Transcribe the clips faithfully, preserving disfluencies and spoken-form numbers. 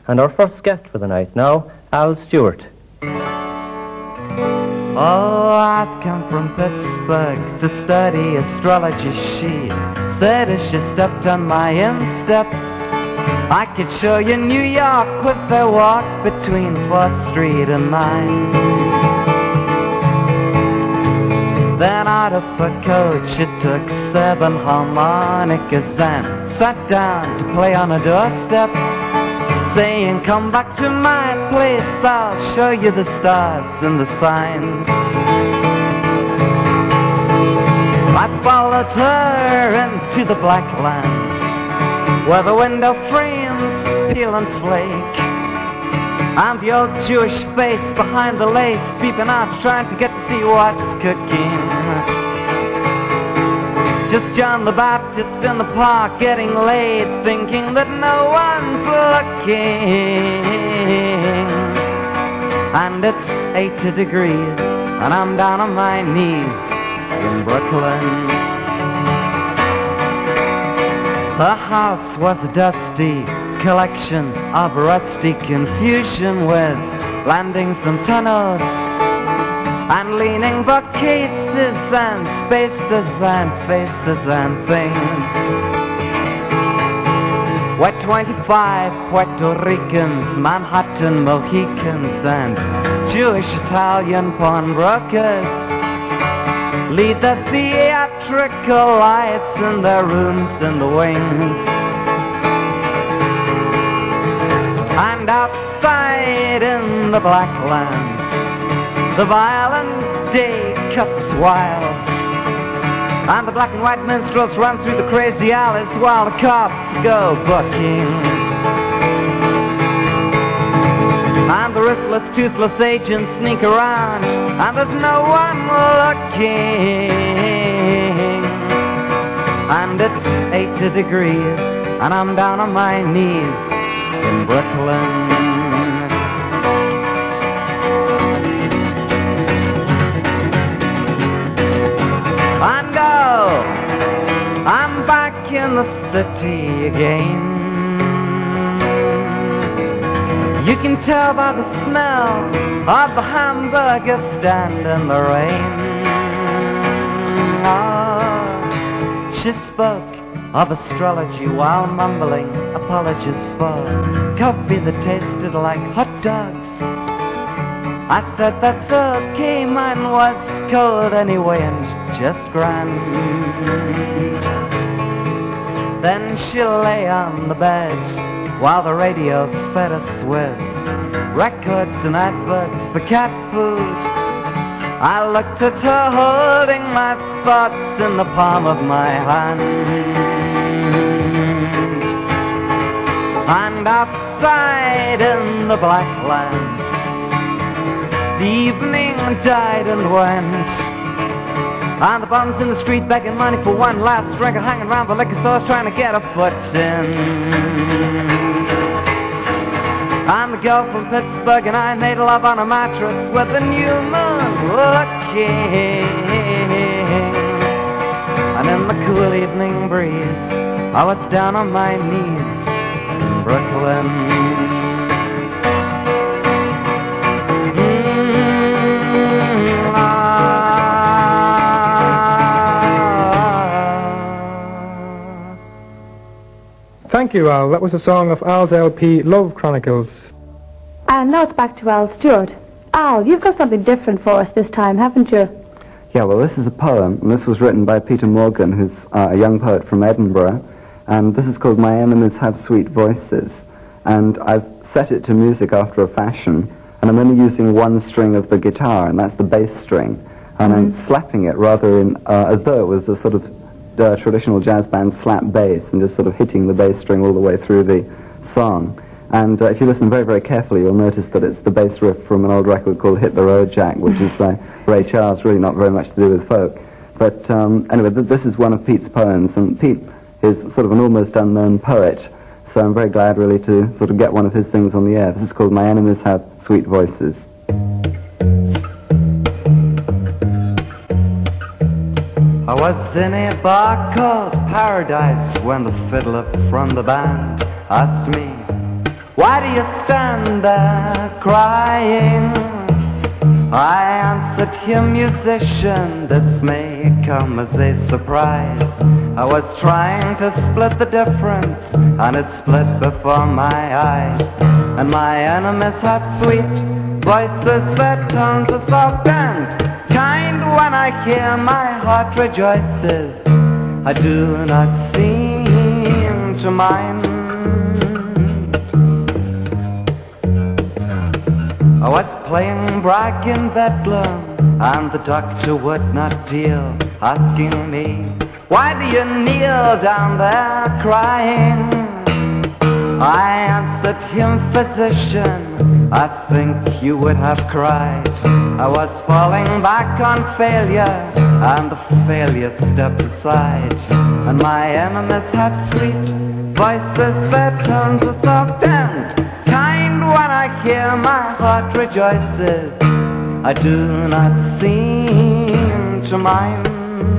And our first guest for the night now, Al Stewart. Oh, I've come from Pittsburgh to study astrology. She said as she stepped on my instep, I could show you New York with their walk between fourth Street and ninth. Then out of her coat she took seven harmonicas and sat down to play on a doorstep, saying, come back to my place, I'll show you the stars and the signs. I followed her into the black lands, where the window frames peel and flake, and the old Jewish face behind the lace peeping out, trying to get to see what's cooking. Just John the Baptist in the park getting laid, thinking that no one's looking. And it's eighty degrees, and I'm down on my knees in Brooklyn. The house was a dusty collection of rusty confusion, with landings and tunnels and leaning bookcases and spaces and faces and things, where twenty-five Puerto Ricans, Manhattan Mohicans, and Jewish Italian pawnbrokers lead their theatrical lives in their rooms in the wings. And outside in the black lands, the violent day cuts wild, and the black and white minstrels run through the crazy alleys while the cops go booking. And the ruthless, toothless agents sneak around, and there's no one looking. And it's eighty degrees, and I'm down on my knees in Brooklyn. And oh, I'm back in the city again. You can tell by the smell of the hamburger stand in the rain. Oh, she spoke of astrology while mumbling apologies for coffee that tasted like hot dogs. I said that's okay, mine was cold anyway and just grand. Then she lay on the bed while the radio fed us with records and adverts for cat food. I looked at her holding my thoughts in the palm of my hand. And outside in the black lands, the evening died and went, and the bums in the street begging money for one last drink, and hanging around the liquor stores trying to get a foot in. And the girl from Pittsburgh and I made love on a mattress with the new moon looking. And in the cool evening breeze, I was down on my knees in Brooklyn. Thank you, Al. That was a song of Al's L P, Love Chronicles. And now it's back to Al Stewart. Al, you've got something different for us this time, haven't you? Yeah, well, this is a poem, and this was written by Peter Morgan, who's uh, a young poet from Edinburgh, and this is called My Enemies Have Sweet Voices. And I've set it to music after a fashion, and I'm only using one string of the guitar, and that's the bass string, and mm. I'm slapping it rather in, uh, as though it was a sort of Uh, traditional jazz band slap bass, and just sort of hitting the bass string all the way through the song. And uh, if you listen very, very carefully, you'll notice that it's the bass riff from an old record called Hit the Road Jack, which is by Ray Charles, really not very much to do with folk. But um, anyway, th- this is one of Pete's poems, and Pete is sort of an almost unknown poet, so I'm very glad really to sort of get one of his things on the air. This is called My Enemies Have Sweet Voices. I was in a bar called Paradise when the fiddler from the band asked me Why do you stand there crying? I answered him, musician, this may come as a surprise. I was trying to split the difference, and it split before my eyes. And my enemies have sweet voices, their tones are soft and kind. When I hear, my heart rejoices. I do not seem to mind. I was playing brag in Bedlam, and the doctor would not deal, asking me, why do you kneel down there crying? I answered him, physician, I think you would have cried. I was falling back on failure, and the failure stepped aside. And my enemies have sweet voices, their tones are soft and kind. When I hear, my heart rejoices. I do not seem to mind.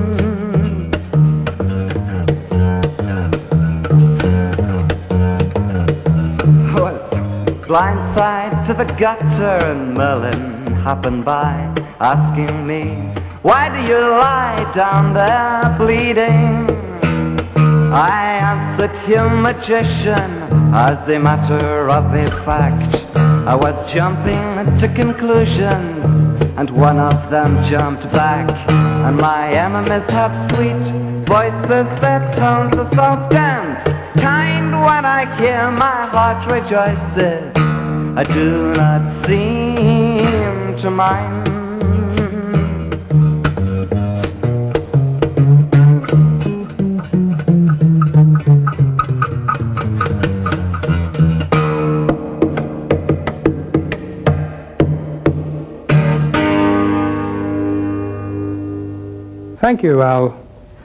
I was blindside to the gutter, and Merlin happened by, asking me, why do you lie down there bleeding? I answered him, magician, as a matter of a fact. I was jumping to conclusions, and one of them jumped back. And my enemies have sweet voices, their tones are soft and kind. When I hear, my heart rejoices. I do not seem to mind. Thank you, Al.